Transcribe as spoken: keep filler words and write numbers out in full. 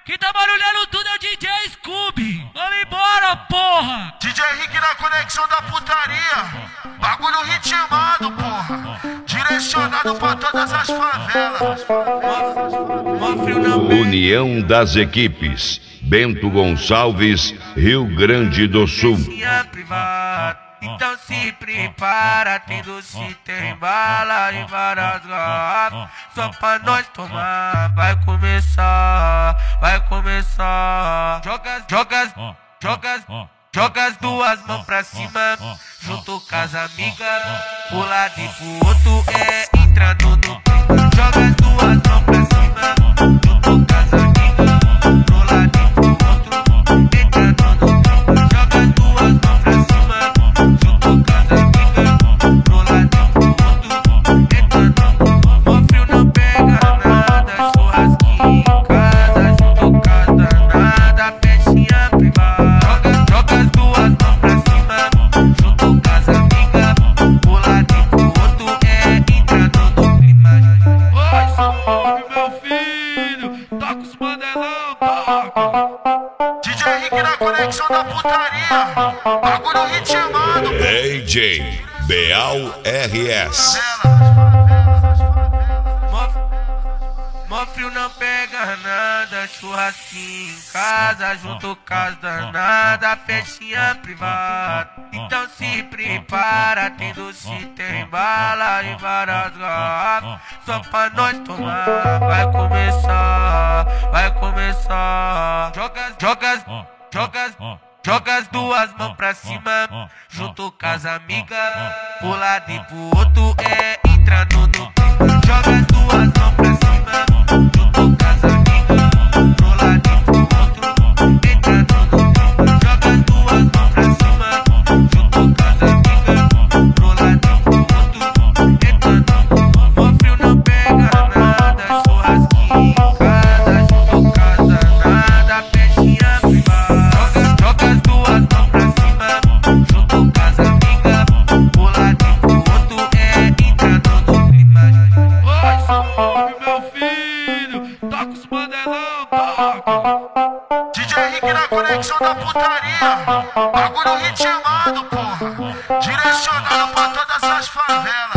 Quem tá barulhando tudo é o D J Scooby. Vamos embora, porra! D J Rick na conexão da putaria. Bagulho ritmado, porra. Direcionado pra todas as favelas. União das equipes. Bento Gonçalves, Rio Grande do Sul. Então se prepara, tem doce, tem bala e várias garrafas. Só pra nós tomar, vai começar, vai começar. Joga, joga, joga, joga as duas mãos pra cima, junto com as amigas, pro lado e pro outro é entrando no clima. Joga as duas mãos pra cima, junto com as amigas, pro lado e pro outro, entrando no clima. Joga as duas mãos pra cima, junto com as amigas, pro lado e pro outro, entrando no clima. O frio não pega nada, churrasquinho em casa, junto com as danadas, festinha privada. Joga, joga as duas mãos pra cima, junto com as amigas, pro lado e pro outro, é entrando no clima. Oi, salve, meu filho, toca os mandelão, toca. D J Rick na conexão da putaria. Bagulho ritmado, D J Beal R S. Mó frio não pega nada, churrasquinho em casa, junto com as danadas, festinha privada. Então se prepara, tem doce, tem bala e várias garrafas. Só pra nós tomar, vai começar, vai começar. Joga, joga, joga, joga as duas mãos pra cima, junto com as amigas, pro lado e pro outro é entrando no clima. Joga as duas mãos pra cima, junto com as amigas, pro lado e pro outro, entrando no clima. Joga as duas mãos pra cima, junto com as amigas, pro lado e pro outro, entrando no clima. O frio não pega nada, churrasquinho em casa, junto com as danadas, festinha privada. Joga, joga as duas mãos pra cima, junto com as amigas, pro lado e pro outro, é entrando no clima. Oi, salve, meu filho, toca os mandelão, toca. D J Rick na conexão da putaria. Bagulho ritmado, porra. Direcionado pra todas as favelas.